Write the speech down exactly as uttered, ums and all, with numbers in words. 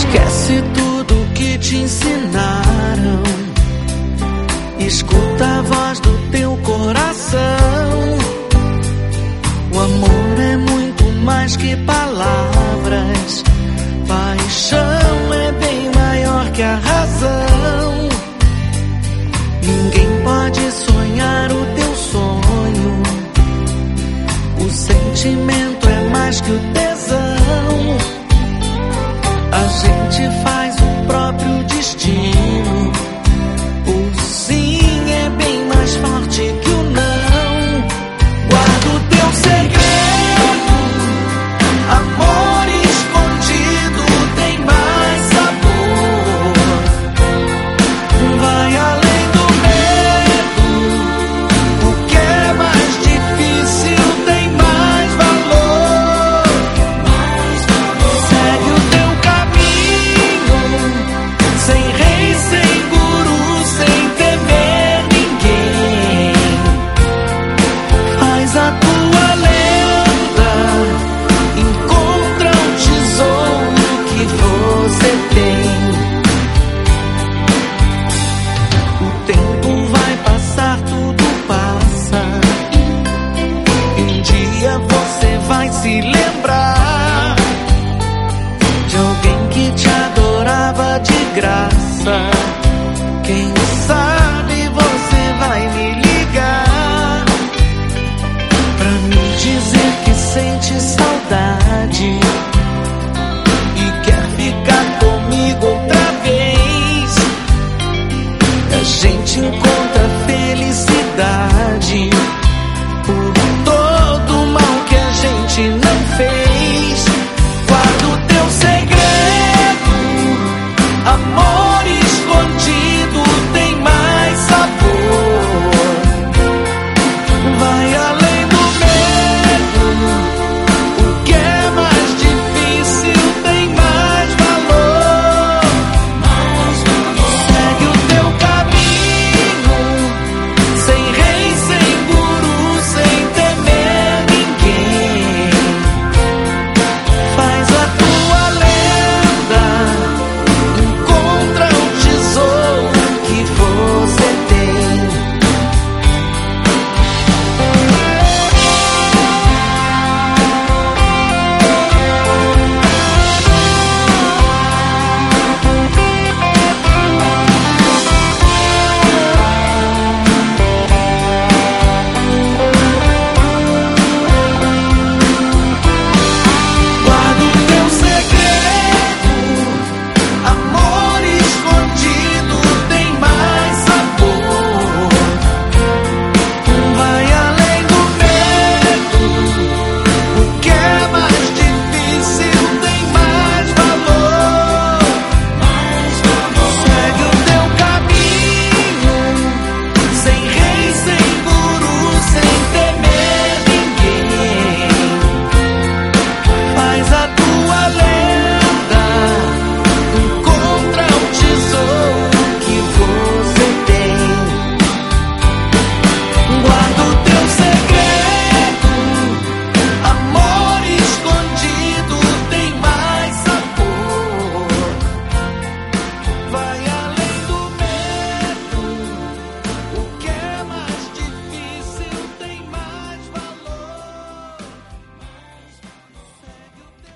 Esquece tudo que te ensinaram. Escuta a voz do teu coração. O amor é muito mais que palavras. Paixão é bem maior que a razão. Ninguém pode sonhar o teu sonho. O sentimento é mais que o tesão. A gente faz o próprio destino. O sim é bem mais forte que o não. Guarda o teu segredo. Amor escondido tem mais sabor. Vai além do medo. O que é mais difícil tem mais valor. Segue o teu caminho, sem rei, sem guru, sem temer ninguém. Faz a tua lenda, encontra o tesouro que você tem. O tempo vai passar, tudo passa. Um dia você vai se lembrar de alguém que te adorava de graça. Quem sabe você vai me ligar pra me dizer que sente saudade.